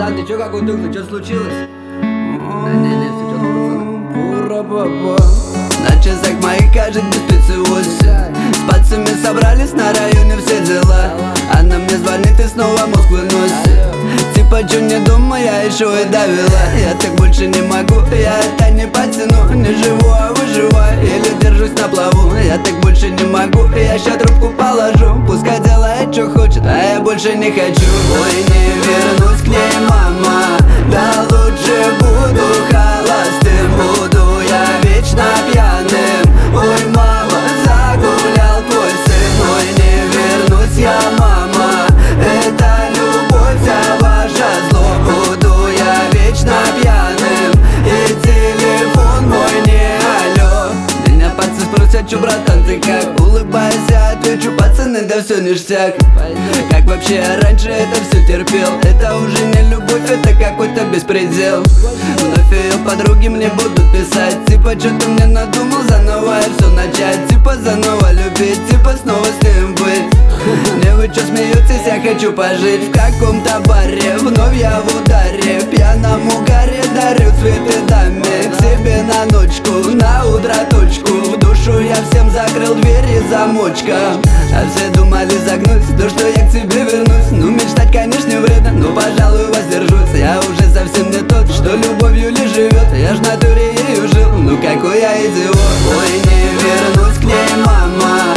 А, ты чё какой тухлый, чё случилось? Не, все четко, Папа. На часах моих кажется без 8. С пацами собрались на районе, все дела. Она мне звонит и снова мозг выносит. Типа, чё не дома, я еще и довела. Я так больше не могу, я это не потяну. Не живу, а выживаю, еле держусь на плаву. Я так больше не могу, я ща трубку положу. Пускай делает, что хочет, а я больше не хочу. Ой, не вернусь к ней, мама. Да лучше буду холостым, буду я вечно пьяным. Ой, мама, загулял твой сын. Ой, не вернусь я, мама. Это любовь вся ваша зло. Буду я вечно пьяным, и телефон мой не алло. Меня пацаны спросят, чё, братан, ты как? Улыбаясь, я отвечу, пацаны, да все ништяк. Как вообще я раньше это все терпел? Это уже не любовь, это какой-то беспредел. Вновь ее подруги мне будут писать, типа, что ты мне надумал заново и все начать. Типа, заново любить, типа, снова с ним быть. Не вы чё смеетесь, я хочу пожить в каком-то баре. Вновь я в ударе, в пьяном угаре дарю цветы даме. К себе на ночку, на утро точку. В душу я всем закрыл двери замочка. А все думали загнуть, то что я к тебе вернусь. Ну мечтать, конечно, не вредно, но, пожалуй, воздержусь. Я уже совсем не тот, что любовью ли живет. Я ж в натуре ею жил, ну какой я идиот. Ой, не вернусь к ней, мама.